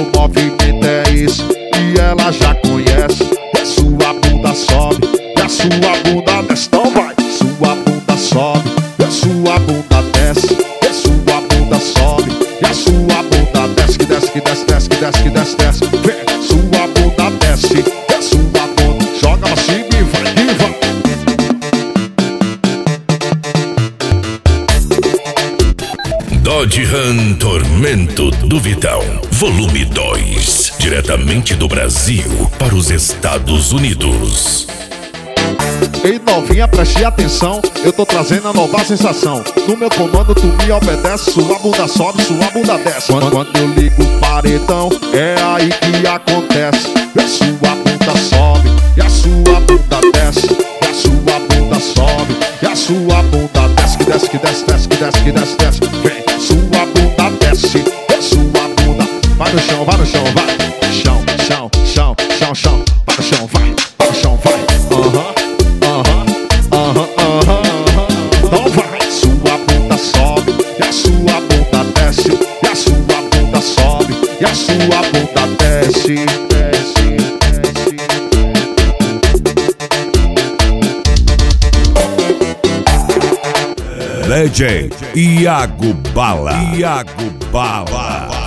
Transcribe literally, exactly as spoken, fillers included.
movimento é esse e ela já conhece. E a sua bunda sobe, e a sua bunda desce. Então vai, sua bunda sobe, e a sua bunda desce. E a sua bunda sobe, e a sua bunda desce. Que desce, que desce, desce, que desce, que desce, desce. Vem, sua bunda desce, e a sua bunda joga pra cima e vai, e vai. Dodge Ram Tormento do Vitão, volume dois, diretamente do Brasil para os Estados Unidos. Ei novinha, preste atenção, eu tô trazendo a nova sensação. No meu comando tu me obedece, sua bunda sobe, sua bunda desce. Quando, quando eu ligo o paredão, é aí que acontece. E a sua bunda sobe, e a sua bunda desce. E a sua bunda sobe, e a sua bunda desce. Que desce, que desce, desce, que desce, que desce, desce. Vem, sua bunda desce, e a sua bunda vai no chão, vai no chão, vai. Chão, chão, chão, chão, chão. Vai no chão, vai, vai no chão, vai. Aham. E a sua bunda desce, desce, desce. D J Iago Bala, Iago Bala.